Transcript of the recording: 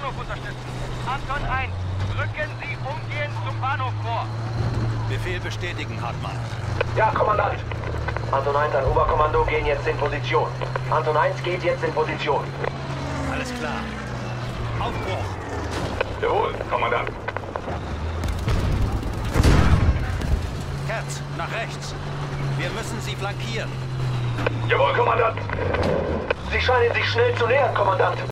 Bahnhof unterstützen. Anton 1, rücken Sie umgehend zum Bahnhof vor. Befehl bestätigen, Hartmann. Ja, Kommandant. Anton 1 an Oberkommando gehen jetzt in Position. Anton 1 geht jetzt in Position. Alles klar. Aufbruch. Jawohl, Kommandant. Herz, nach rechts. Wir müssen sie flankieren. Jawohl, Kommandant. Sie scheinen sich schnell zu nähern, Kommandant.